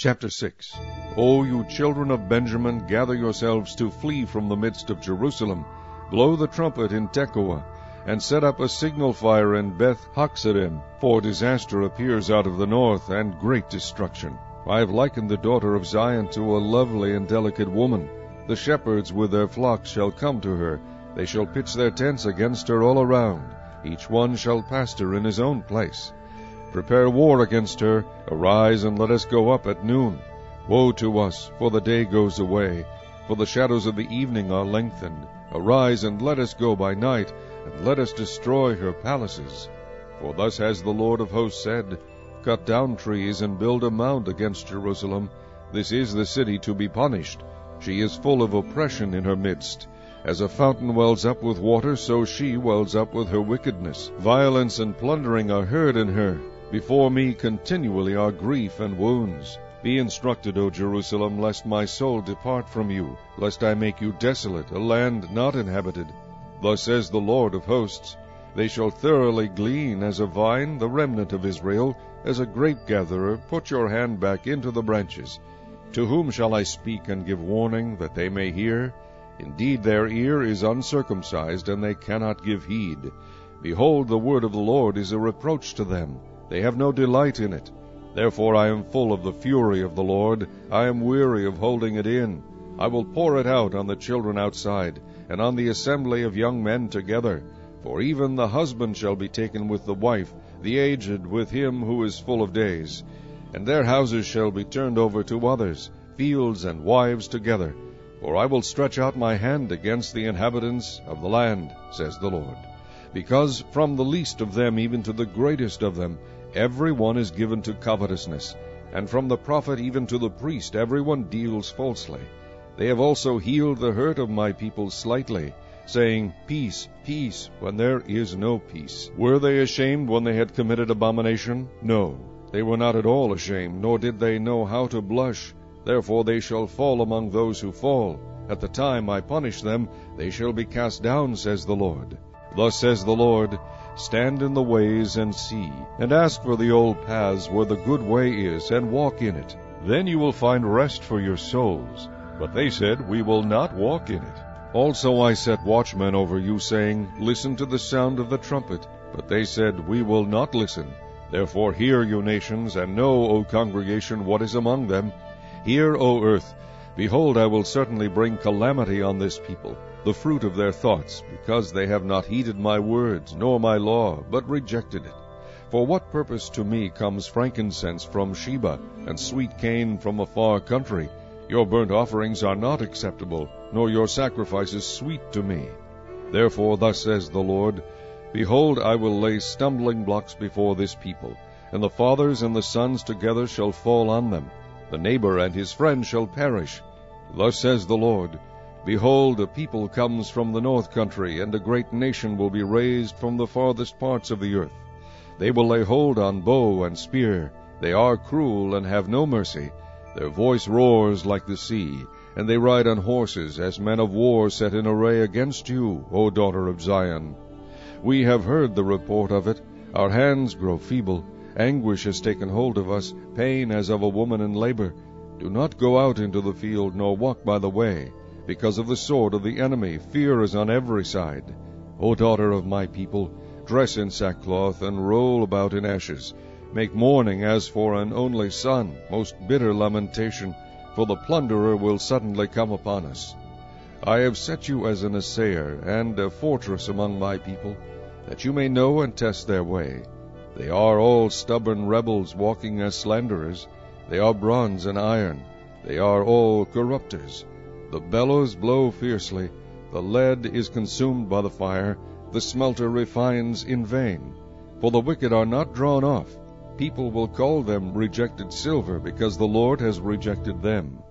Chapter 6. O you children of Benjamin, gather yourselves to flee from the midst of Jerusalem. Blow the trumpet in Tekoa, and set up a signal fire in Beth-Haxadim, for disaster appears out of the north, and great destruction. I have likened the daughter of Zion to a lovely and delicate woman. The shepherds with their flocks shall come to her. They shall pitch their tents against her all around. Each one shall pasture in his own place. Prepare war against her. Arise, and let us go up at noon. Woe to us, for the day goes away, for the shadows of the evening are lengthened. Arise, and let us go by night, and let us destroy her palaces. For thus has the Lord of hosts said, Cut down trees and build a mound against Jerusalem. This is the city to be punished. She is full of oppression in her midst. As a fountain wells up with water, so she wells up with her wickedness. Violence and plundering are heard in her. Before me continually are grief and wounds. Be instructed, O Jerusalem, lest my soul depart from you, lest I make you desolate, a land not inhabited. Thus says the Lord of hosts, They shall thoroughly glean as a vine, the remnant of Israel, as a grape-gatherer. Put your hand back into the branches. To whom shall I speak and give warning, that they may hear? Indeed, their ear is uncircumcised, and they cannot give heed. Behold, the word of the Lord is a reproach to them. They have no delight in it. Therefore I am full of the fury of the Lord. I am weary of holding it in. I will pour it out on the children outside, and on the assembly of young men together. For even the husband shall be taken with the wife, the aged with him who is full of days. And their houses shall be turned over to others, fields and wives together. For I will stretch out my hand against the inhabitants of the land, says the Lord. Because from the least of them even to the greatest of them, every one is given to covetousness, and from the prophet even to the priest every one deals falsely. They have also healed the hurt of my people slightly, saying, Peace, peace, when there is no peace. Were they ashamed when they had committed abomination? No, they were not at all ashamed, nor did they know how to blush. Therefore they shall fall among those who fall. At the time I punish them, they shall be cast down, says the Lord. Thus says the Lord, Stand in the ways and see, and ask for the old paths where the good way is, and walk in it. Then you will find rest for your souls. But they said, We will not walk in it. Also I set watchmen over you, saying, Listen to the sound of the trumpet. But they said, We will not listen. Therefore hear, you nations, and know, O congregation, what is among them. Hear, O earth. Behold, I will certainly bring calamity on this people, the fruit of their thoughts, because they have not heeded my words, nor my law, but rejected it. For what purpose to me comes frankincense from Sheba, and sweet cane from a far country? Your burnt offerings are not acceptable, nor your sacrifices sweet to me. Therefore thus says the Lord, Behold, I will lay stumbling blocks before this people, and the fathers and the sons together shall fall on them. The neighbor and his friend shall perish. Thus says the Lord, Behold, a people comes from the north country, and a great nation will be raised from the farthest parts of the earth. They will lay hold on bow and spear. They are cruel and have no mercy. Their voice roars like the sea, and they ride on horses as men of war set in array against you, O daughter of Zion. We have heard the report of it. Our hands grow feeble. Anguish has taken hold of us, pain as of a woman in labor. Do not go out into the field, nor walk by the way. Because of the sword of the enemy, fear is on every side. O daughter of my people, dress in sackcloth, and roll about in ashes. Make mourning as for an only son, most bitter lamentation, for the plunderer will suddenly come upon us. I have set you as an assayer, and a fortress among my people, that you may know and test their way. They are all stubborn rebels, walking as slanderers. They are bronze and iron. They are all corrupters. The bellows blow fiercely. The lead is consumed by the fire. The smelter refines in vain. For the wicked are not drawn off. People will call them rejected silver, because the Lord has rejected them.